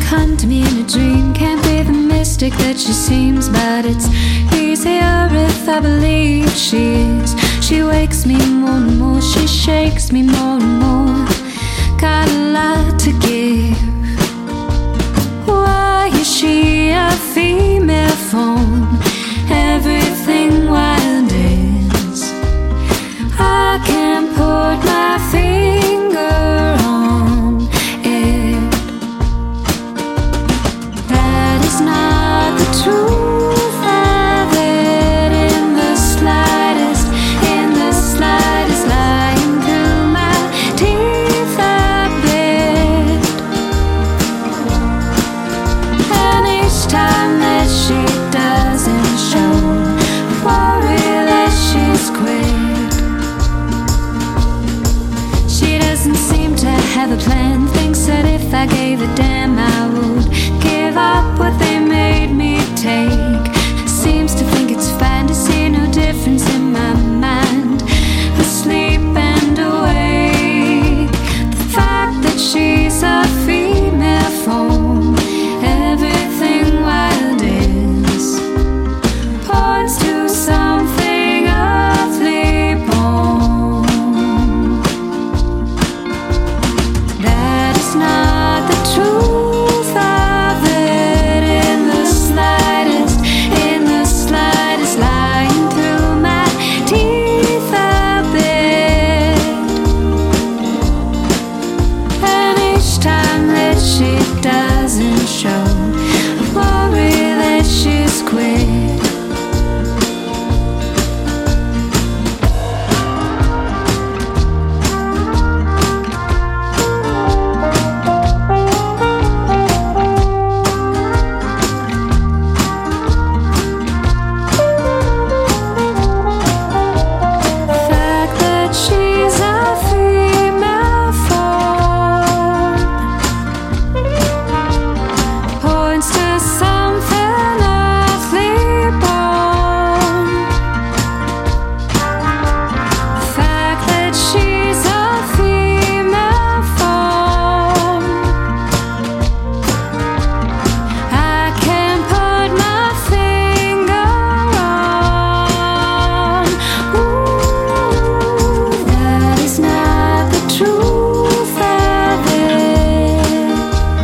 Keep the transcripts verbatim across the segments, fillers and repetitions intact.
come to me in a dream. Can't be the mystic that she seems, but it's easier if I believe she is. She wakes me more and more, she shakes me more and more. Got a lot to give. Why is she a female form? Everything wild is. I can't put my finger on it. That is not the truth of it in the slightest, in the slightest, lying through my teeth a bit. And each time that she doesn't show, worry that she's quit. She doesn't seem to have a plan. Thinks that if I gave a damn I would give up what they made me take. Seems to think it's fine to see no difference in my mind, asleep and awake. The fact that she's a female form, everything wild is, points to something earthly born. That is not the truth of it in the slightest, in the slightest, lying through my teeth a bit. And each time that she doesn't show, I worry that she's quit. The fact that she's a female form points to something earthly born. The fact that she's a female form, I can't put my finger on. Ooh, that is not the truth of it.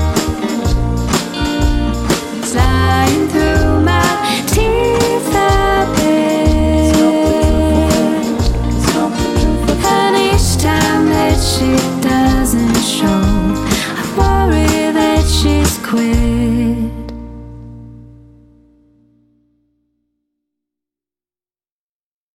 It's lying through my teeth a bit. And each time that she doesn't show, I worry that she's quit.